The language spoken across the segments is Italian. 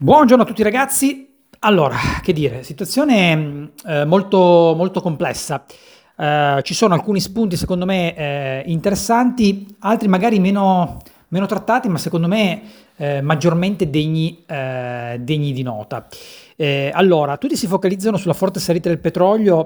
Buongiorno a tutti ragazzi. Allora, che dire, situazione molto, molto complessa. Ci sono alcuni spunti secondo me interessanti, altri magari meno trattati, ma secondo me maggiormente degni di nota. Allora, tutti si focalizzano sulla forte salita del petrolio.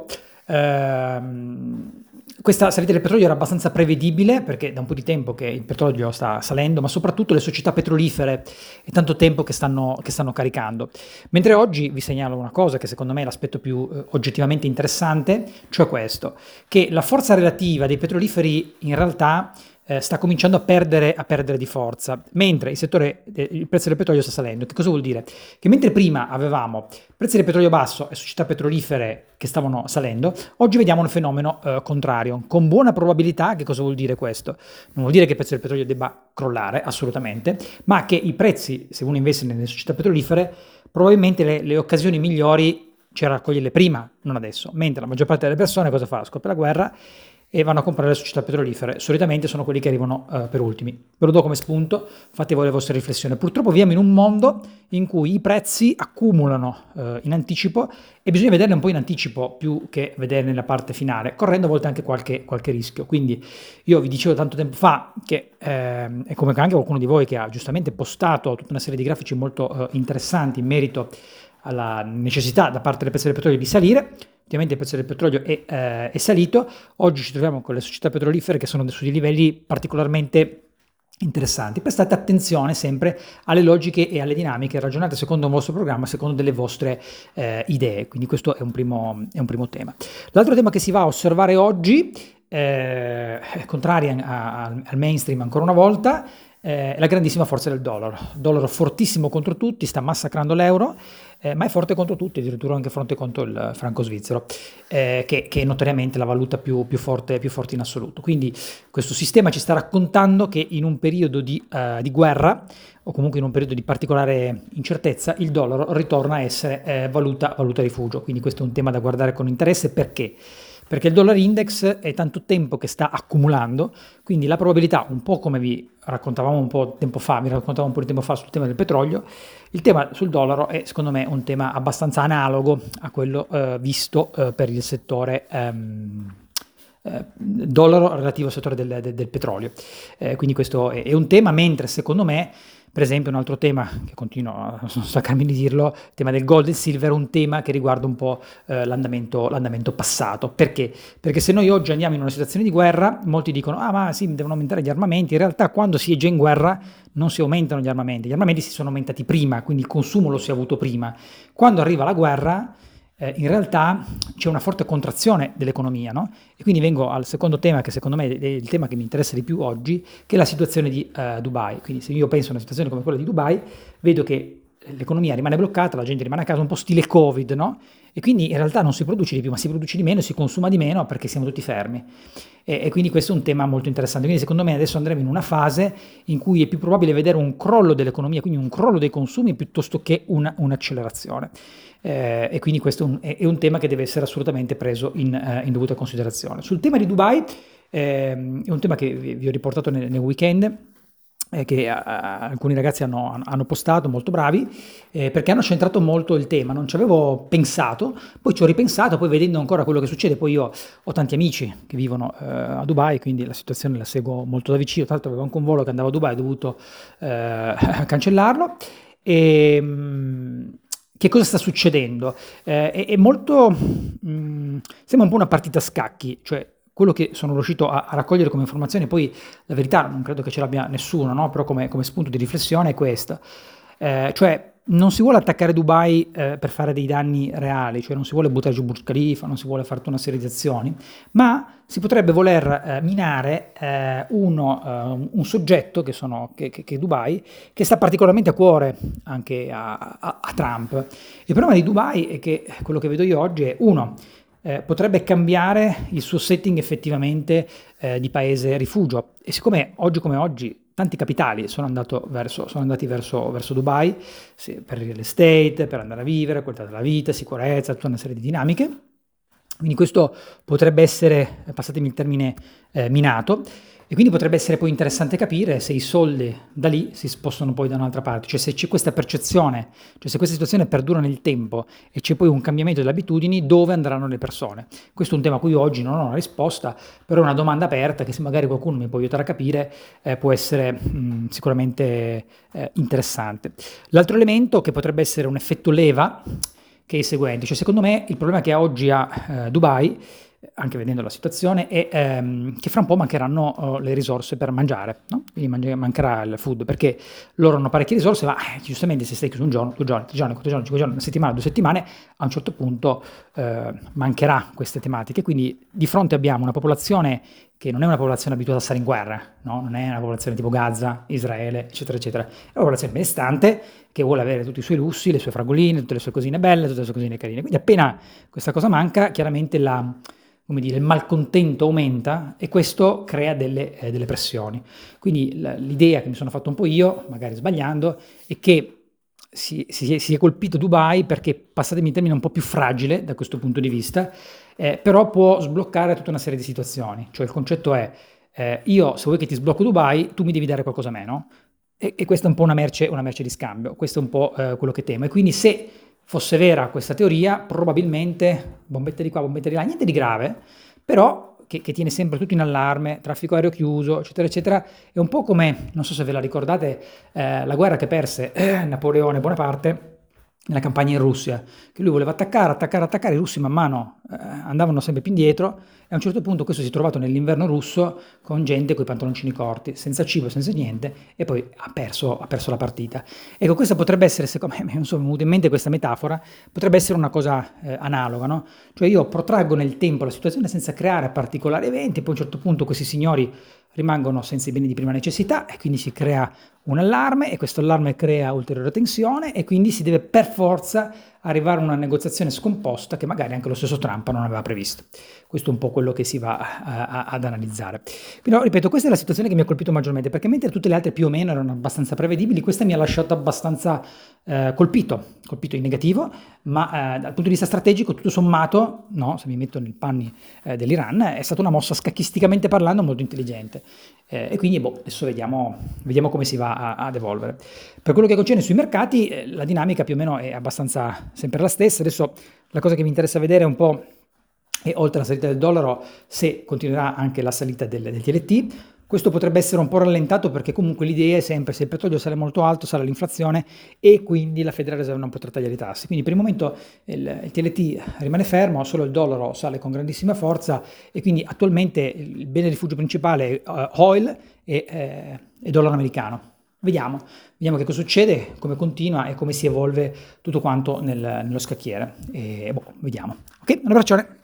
Questa salita del petrolio era abbastanza prevedibile perché da un po' di tempo che il petrolio sta salendo, ma soprattutto le società petrolifere è tanto tempo che stanno caricando. Mentre oggi vi segnalo una cosa che secondo me è l'aspetto più oggettivamente interessante, cioè questo, che la forza relativa dei petroliferi in realtà sta cominciando a perdere di forza, mentre il prezzo del petrolio sta salendo. Che cosa vuol dire? Che mentre prima avevamo prezzi del petrolio basso e società petrolifere che stavano salendo, oggi vediamo un fenomeno contrario, con buona probabilità. Che cosa vuol dire questo? Non vuol dire che il prezzo del petrolio debba crollare, assolutamente, ma che i prezzi, se uno investe nelle società petrolifere, probabilmente le occasioni migliori c'era a raccoglierle prima, non adesso, mentre la maggior parte delle persone cosa fa? Scoppia la guerra e vanno a comprare le società petrolifere. Solitamente sono quelli che arrivano per ultimi. Ve lo do come spunto, fate voi le vostre riflessioni. Purtroppo viviamo in un mondo in cui i prezzi accumulano in anticipo e bisogna vederli un po' in anticipo più che vederli nella parte finale, correndo a volte anche qualche rischio. Quindi io vi dicevo tanto tempo fa che, e come anche qualcuno di voi che ha giustamente postato tutta una serie di grafici molto interessanti in merito alla necessità da parte del prezzo del petrolio di salire. Ovviamente il prezzo del petrolio è salito, oggi ci troviamo con le società petrolifere che sono su dei livelli particolarmente interessanti. Prestate attenzione sempre alle logiche e alle dinamiche, ragionate secondo un vostro programma, secondo delle vostre idee, quindi questo è un primo tema. L'altro tema che si va a osservare oggi, contraria al mainstream ancora una volta, la grandissima forza del dollaro. Dollaro fortissimo contro tutti, sta massacrando l'euro, ma è forte contro tutti, addirittura anche forte contro il franco svizzero, che è notoriamente la valuta più forte in assoluto. Quindi questo sistema ci sta raccontando che in un periodo di guerra, o comunque in un periodo di particolare incertezza, il dollaro ritorna a essere valuta rifugio. Quindi questo è un tema da guardare con interesse. Perché? Perché il dollar index è tanto tempo che sta accumulando, quindi la probabilità, un po' come vi raccontavamo un po' tempo fa, mi raccontavo un po' di tempo fa sul tema del petrolio, il tema sul dollaro è secondo me un tema abbastanza analogo a quello visto per il settore dollaro relativo al settore del petrolio. Quindi questo è un tema, mentre secondo me, per esempio, un altro tema che continuo a non staccarmi di dirlo, il tema del gold e silver, un tema che riguarda un po' l'andamento passato. Perché? Perché se noi oggi andiamo in una situazione di guerra, molti dicono ma sì, devono aumentare gli armamenti. In realtà quando si è già in guerra non si aumentano gli armamenti si sono aumentati prima, quindi il consumo lo si è avuto prima. Quando arriva la guerra, in realtà c'è una forte contrazione dell'economia, no? E quindi vengo al secondo tema, che secondo me è il tema che mi interessa di più oggi, che è la situazione di Dubai. Quindi se io penso a una situazione come quella di Dubai, vedo che l'economia rimane bloccata, la gente rimane a casa, un po' stile Covid, no? E quindi in realtà non si produce di più, ma si produce di meno, si consuma di meno perché siamo tutti fermi. E quindi questo è un tema molto interessante. Quindi secondo me adesso andremo in una fase in cui è più probabile vedere un crollo dell'economia, quindi un crollo dei consumi, piuttosto che un'accelerazione. E quindi questo è un tema che deve essere assolutamente preso in dovuta considerazione. Sul tema di Dubai, è un tema che vi ho riportato nel weekend, che alcuni ragazzi hanno postato, molto bravi, perché hanno centrato molto il tema. Non ci avevo pensato, poi ci ho ripensato, poi vedendo ancora quello che succede, poi io ho tanti amici che vivono a Dubai, quindi la situazione la seguo molto da vicino. Tra l'altro avevo anche un volo che andava a Dubai, ho dovuto cancellarlo. Che cosa sta succedendo? È molto, sembra un po' una partita a scacchi, cioè quello che sono riuscito a raccogliere come informazione, poi la verità non credo che ce l'abbia nessuno, no? Però come spunto di riflessione è questa. Cioè non si vuole attaccare Dubai per fare dei danni reali, cioè non si vuole buttare giù Burj Khalifa, non si vuole fare tutta una serie di azioni, ma si potrebbe voler minare un soggetto che è Dubai, che sta particolarmente a cuore anche a Trump. Il problema di Dubai è che quello che vedo io oggi è, uno, potrebbe cambiare il suo setting effettivamente di paese rifugio, e siccome oggi come oggi tanti capitali sono andati verso Dubai, per real estate, per andare a vivere, qualità della vita, sicurezza, tutta una serie di dinamiche, Quindi questo potrebbe essere, passatemi il termine, minato, e quindi potrebbe essere poi interessante capire se i soldi da lì si spostano poi da un'altra parte, cioè se c'è questa percezione, cioè se questa situazione perdura nel tempo e c'è poi un cambiamento delle abitudini, dove andranno le persone? Questo è un tema a cui oggi non ho una risposta, però è una domanda aperta che se magari qualcuno mi può aiutare a capire può essere sicuramente interessante. L'altro elemento che potrebbe essere un effetto leva, che è il seguente, cioè secondo me il problema che oggi ha Dubai, anche vedendo la situazione, è che fra un po' mancheranno le risorse per mangiare, no? Quindi mancherà il food, perché loro hanno parecchie risorse, ma giustamente se stai chiuso un giorno, 2 giorni, 3 giorni, 4 giorni, 5 giorni, una settimana, 2 settimane, a un certo punto mancherà queste tematiche. Quindi di fronte abbiamo una popolazione che non è una popolazione abituata a stare in guerra, no? Non è una popolazione tipo Gaza, Israele, eccetera, eccetera. È una popolazione benestante che vuole avere tutti i suoi lussi, le sue fragoline, tutte le sue cosine belle, tutte le sue cosine carine. Quindi appena questa cosa manca, chiaramente come dire, il malcontento aumenta e questo crea delle pressioni. Quindi l'idea che mi sono fatto un po' io, magari sbagliando, è che si è colpito Dubai perché, passatemi in termini, un po' più fragile da questo punto di vista, però può sbloccare tutta una serie di situazioni. Cioè il concetto è, io se vuoi che ti sblocco Dubai, tu mi devi dare qualcosa a me, no? E questa è un po' una merce di scambio, questo è un po' quello che temo. E quindi se fosse vera questa teoria, probabilmente bombette di qua, bombette di là, niente di grave, però che tiene sempre tutto in allarme, traffico aereo chiuso, eccetera, eccetera. È un po' come, non so se ve la ricordate, la guerra che perse Napoleone Bonaparte nella campagna in Russia, che lui voleva attaccare, i russi man mano andavano sempre più indietro e a un certo punto questo si è trovato nell'inverno russo con gente con i pantaloncini corti, senza cibo, senza niente, e poi ha perso la partita. Ecco, questa potrebbe essere, secondo me, non so, mi è venuta in mente questa metafora, potrebbe essere una cosa analoga, no? Cioè io protraggo nel tempo la situazione senza creare particolari eventi, poi a un certo punto questi signori rimangono senza i beni di prima necessità e quindi si crea un allarme e questo allarme crea ulteriore tensione e quindi si deve per forza arrivare a una negoziazione scomposta che magari anche lo stesso Trump non aveva previsto. Questo è un po' quello che si va ad analizzare. Però, ripeto, questa è la situazione che mi ha colpito maggiormente, perché mentre tutte le altre più o meno erano abbastanza prevedibili, questa mi ha lasciato abbastanza colpito in negativo, ma dal punto di vista strategico, tutto sommato, no, se mi metto nei panni dell'Iran, è stata una mossa scacchisticamente parlando molto intelligente. E quindi adesso vediamo come si va ad evolvere. Per quello che concerne sui mercati, la dinamica più o meno è abbastanza sempre la stessa. Adesso la cosa che mi interessa vedere è un po', e oltre alla salita del dollaro, se continuerà anche la salita del TLT. Questo potrebbe essere un po' rallentato perché comunque l'idea è sempre se il petrolio sale molto alto, sale l'inflazione e quindi la Federal Reserve non potrà tagliare i tassi. Quindi per il momento il TLT rimane fermo, solo il dollaro sale con grandissima forza e quindi attualmente il bene rifugio principale è oil e dollaro americano. Vediamo che cosa succede, come continua e come si evolve tutto quanto nello scacchiere. Vediamo. Ok, un abbraccione.